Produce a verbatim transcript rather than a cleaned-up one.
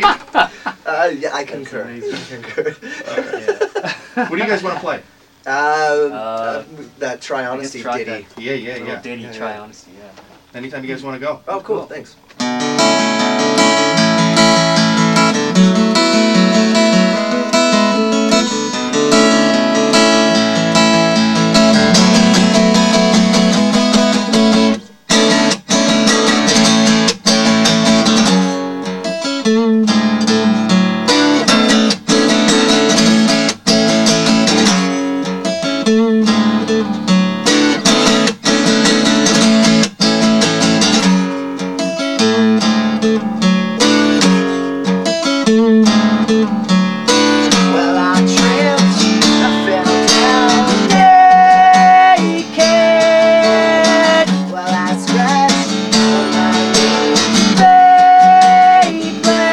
uh, yeah, I concur. I concur. What do you guys want to play? Uh, uh, Uh, that Try I Honesty guess try ditty. that Yeah, yeah, little yeah. ditty, Yeah, try yeah. honesty, yeah. Anytime you guys want to go. Oh, cool. Cool. Thanks. Thank you.